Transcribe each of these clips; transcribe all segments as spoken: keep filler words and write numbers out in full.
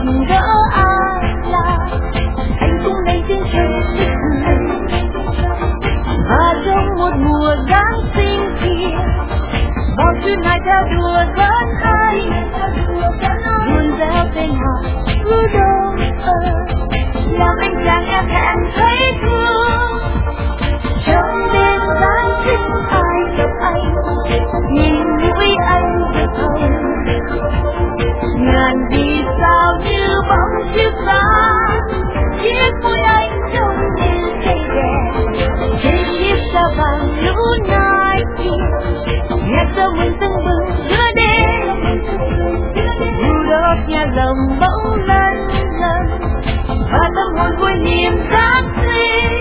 gặp gỡ ai là anh cũng lấy tiếng chân thích cười. Và trong một mùa Giáng sinh kia, bao chuyện hay theo đùa dẫn hay luôn reo tên họ Rudolph, làm anh chàng em hẹn thấy thương. Trong đêm Giáng sinh ai gặp anh, nhìn mũi anh rực hồng, ngàn vì sao như bóng chiếc sáng, chiếc môi anh trông như cây đèn trên chiếc xa vàng lũ nai kia. Nghe cho mình tưng bừng giữa đêm, Rudolph nhà lồng bỗng lân lân và tâm hồn vui niềm Giáng sinh.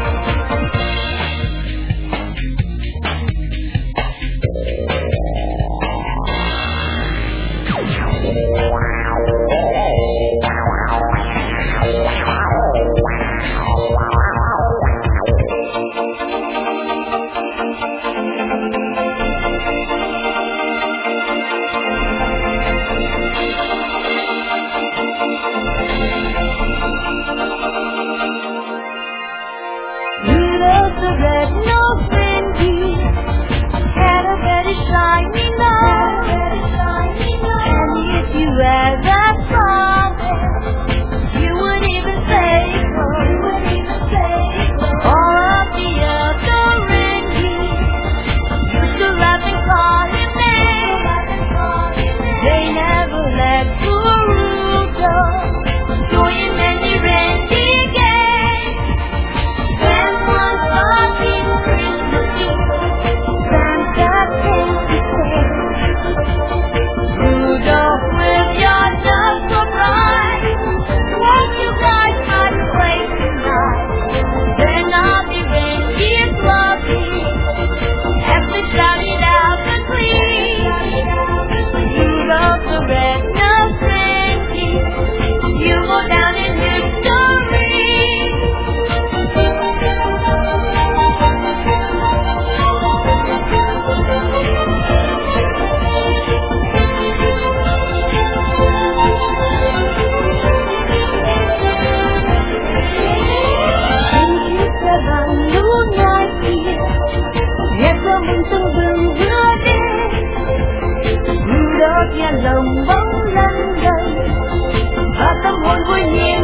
The red-nosed reindeer had a very shiny nose, and if you ever saw them, you would even say so. All of the other reindeer used to laugh and call him names. They never let poor Rudolph join in any reindeer game. Then one fucking Christmas Eve, Santa came to say, Rudolph, with your nose so bright, won't you guide my way tonight? Then all the reindeers love me, as they shouted out the glee. Rudolph the red-nosed reindeer, you go down in history. Rudolph nhà lồng bóng lân lân và tâm hồn vui niềm